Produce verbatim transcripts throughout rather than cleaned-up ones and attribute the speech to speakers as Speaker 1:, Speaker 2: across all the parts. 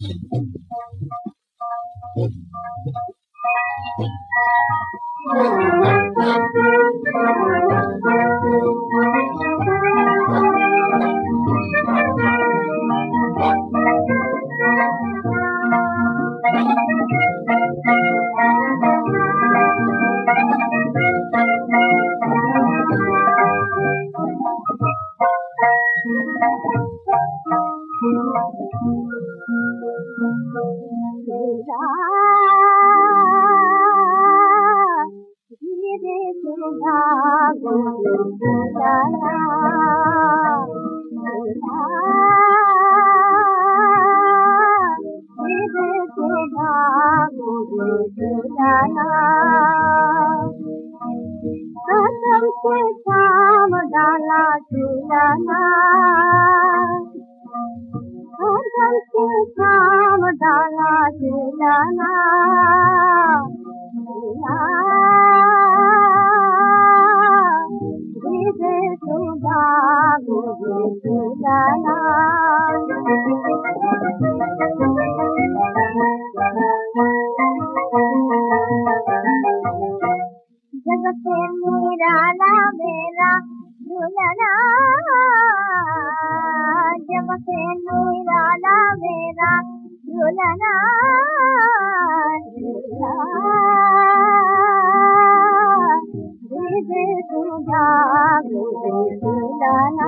Speaker 1: कसम से शाम डाला झूलाना, कसम से शाम डाला झूलाना, धीरे सुधा मुझे झूलाना। जग से निराला मेरा झूलना, जग से निराला मेरा झूलना, धीरे सुधा मुझे झूलना।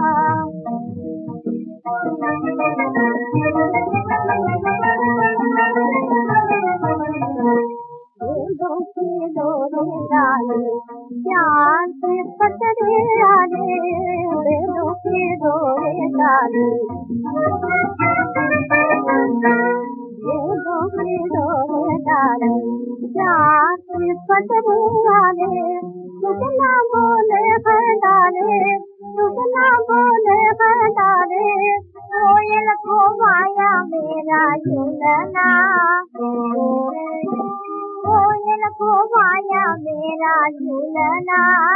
Speaker 1: डोरे डाले ज्ञान से पतरे डाले, बेलों के डोरे डाले, बेलों के डोरे डाले, ज्ञान से पतरे डाले, सुगना बोले है डाले, सुगना बोले है डाले, कोयल को माया मेरा झूलना, कोयल को माया मेरा झूलना,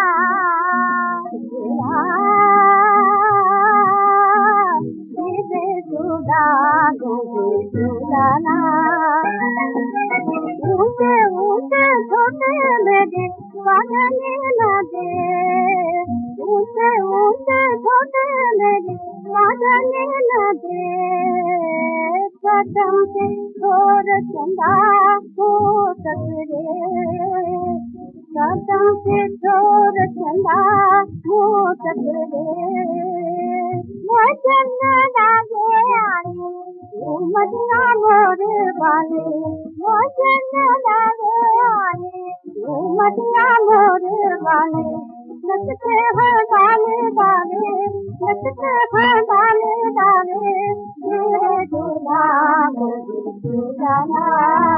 Speaker 1: धीरे सुधा मुझे झूलना। ऊंचे ऊंचे छोटे मेरे बांधने न दे, ऊंचे ऊंचे छोटे मेरे बांधने न दे, कदम से छोड़ चंदा हो सकरे, कदम से छोड़ चंदा हो सकरे, वचन लागे आने मदिना मोरे वाले, वचन लागे आने मदिना मोरे वाले, नचते हैं डाले डाले, नचते हैं डाले डाले, धीरे झूला मुझे झूलना।